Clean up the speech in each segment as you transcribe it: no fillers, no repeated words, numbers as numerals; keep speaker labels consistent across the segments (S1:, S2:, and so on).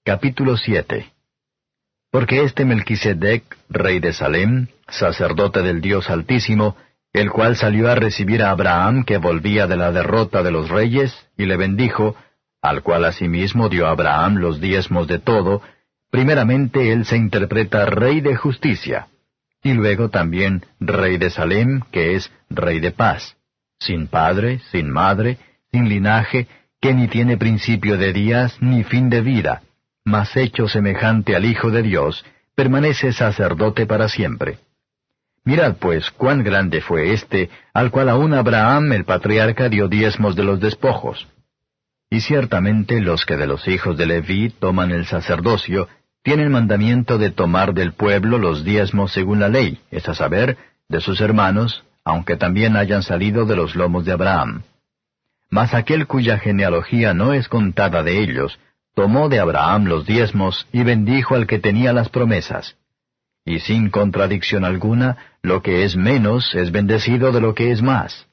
S1: Capítulo 7. Porque este Melquisedec, rey de Salem, sacerdote del Dios Altísimo, el cual salió a recibir a Abraham que volvía de la derrota de los reyes, y le bendijo, al cual asimismo dio a Abraham los diezmos de todo, primeramente él se interpreta rey de justicia, y luego también rey de Salem, que es rey de paz, sin padre, sin madre, sin linaje, que ni tiene principio de días ni fin de vida, mas hecho semejante al Hijo de Dios, permanece sacerdote para siempre. Mirad pues cuán grande fue éste, al cual aún Abraham el patriarca dio diezmos de los despojos. Y ciertamente los que de los hijos de Leví toman el sacerdocio, tienen mandamiento de tomar del pueblo los diezmos según la ley, es a saber, de sus hermanos, aunque también hayan salido de los lomos de Abraham. Mas aquel cuya genealogía no es contada de ellos, tomó de Abraham los diezmos y bendijo al que tenía las promesas. Y sin contradicción alguna, lo que es menos es bendecido de lo que es más.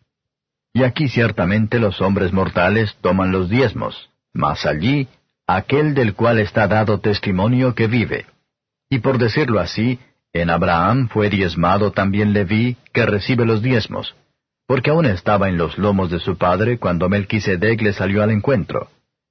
S1: Y aquí ciertamente los hombres mortales toman los diezmos, mas allí aquel del cual está dado testimonio que vive. Y por decirlo así, en Abraham fue diezmado también Leví, que recibe los diezmos, porque aún estaba en los lomos de su padre cuando Melquisedec le salió al encuentro.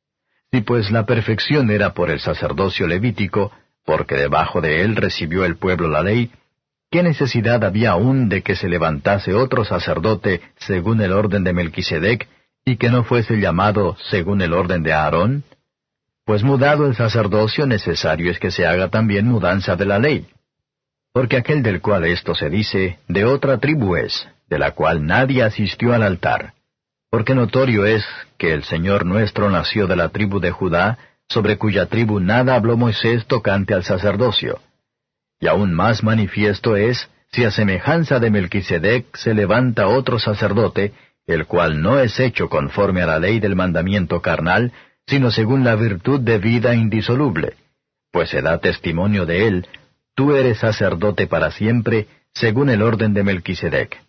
S1: Si pues la perfección era por el sacerdocio levítico, porque debajo de él recibió el pueblo la ley, ¿qué necesidad había aún de que se levantase otro sacerdote según el orden de Melquisedec, y que no fuese llamado según el orden de Aarón? Pues mudado el sacerdocio, necesario es que se haga también mudanza de la ley. Porque aquel del cual esto se dice, de otra tribu es, de la cual nadie asistió al altar. Porque notorio es que el Señor nuestro nació de la tribu de Judá, sobre cuya tribu nada habló Moisés tocante al sacerdocio. Y aún más manifiesto es, si a semejanza de Melquisedec se levanta otro sacerdote, el cual no es hecho conforme a la ley del mandamiento carnal, sino según la virtud de vida indisoluble, pues se da testimonio de él, tú eres sacerdote para siempre, según el orden de Melquisedec.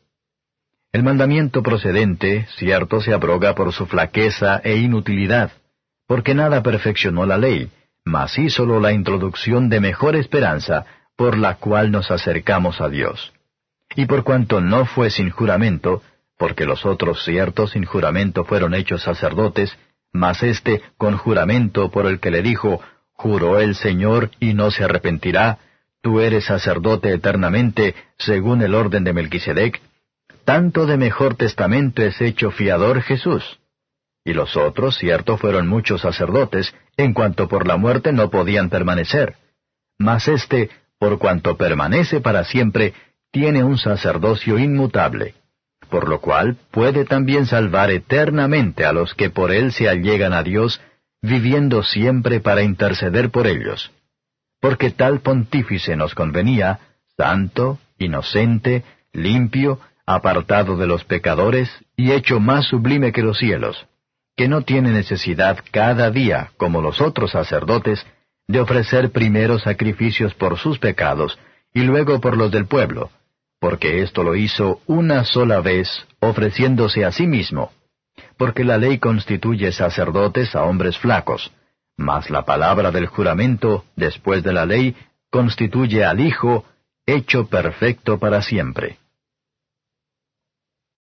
S1: El mandamiento procedente, cierto, se abroga por su flaqueza e inutilidad, porque nada perfeccionó la ley, mas hízolo la introducción de mejor esperanza, por la cual nos acercamos a Dios. Y por cuanto no fue sin juramento, porque los otros ciertos sin juramento fueron hechos sacerdotes, mas éste con juramento por el que le dijo, juró el Señor y no se arrepentirá, tú eres sacerdote eternamente, según el orden de Melquisedec, tanto de mejor testamento es hecho fiador Jesús. Y los otros, cierto, fueron muchos sacerdotes, en cuanto por la muerte no podían permanecer. Mas éste, por cuanto permanece para siempre, tiene un sacerdocio inmutable, por lo cual puede también salvar eternamente a los que por él se allegan a Dios, viviendo siempre para interceder por ellos. Porque tal pontífice nos convenía, santo, inocente, limpio, apartado de los pecadores, y hecho más sublime que los cielos, que no tiene necesidad cada día, como los otros sacerdotes, de ofrecer primero sacrificios por sus pecados, y luego por los del pueblo, porque esto lo hizo una sola vez, ofreciéndose a sí mismo. Porque la ley constituye sacerdotes a hombres flacos, mas la palabra del juramento, después de la ley, constituye al Hijo, hecho perfecto para siempre.